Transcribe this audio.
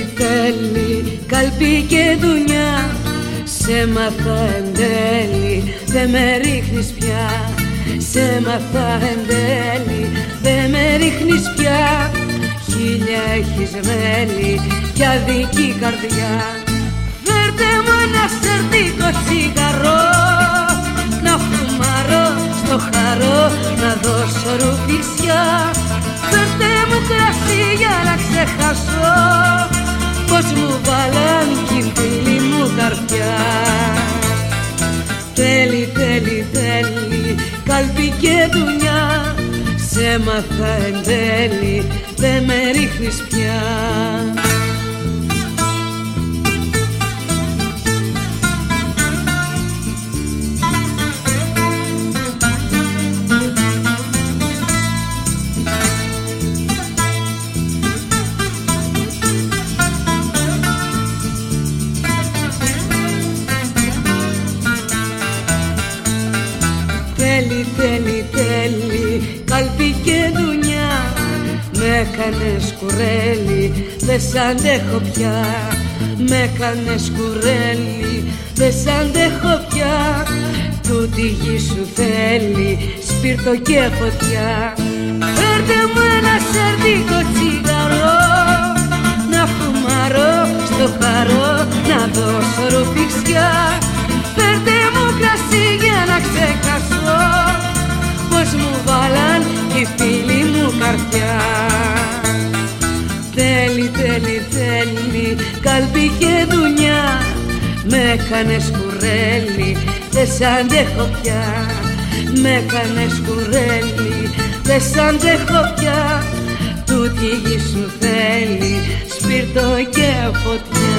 Τέλει, καλπί και δουνιά, σε μάθα εν τέλει, δε με ρίχνεις πια. Σε μάθα εν τέλει, δε με ρίχνεις πια. Χίλια έχεις μέλη κι αδική καρδιά. Φέρτε μου ένα σερτίκο τσιγαρό, να φουμαρώ στο χαρό, να δώσω ρουφιξιά. Φέρτε μου κρασί για να ξεχάσω πως μου βάλαν κι η φίλη μου καρδιά. Τέλει, τέλει, τέλει, καλπί και δουνιά, σε μάθα εν τέλει, δε με ρίχνεις πια. Τέλει, τέλει, τέλει, καλπί και δουνιά, με έκανες κουρέλι, δε σ' αντέχω πια. Με έκανες κουρέλι, δε σ' αντέχω πια. Τούτη γη σου θέλει σπίρτο και φωτιά. Φέρτε μου ένα σερδίκο τσιγαρό, να φουμαρώ στο χαρό, να δώσω ρουφιξιά. Φέρτε μου κρασί για να ξεχάσω πως μου βάλαν κι οι φίλοι μου καρδιά. Τέλει, τέλει, τέλει, καλπί και δουνιά, με έκανες κουρέλι, δε σ' αντέχω πια. Με έκανες κουρέλι, δε σ' αντέχω πια. Τούτη γη σου θέλει σπίρτο και φωτιά.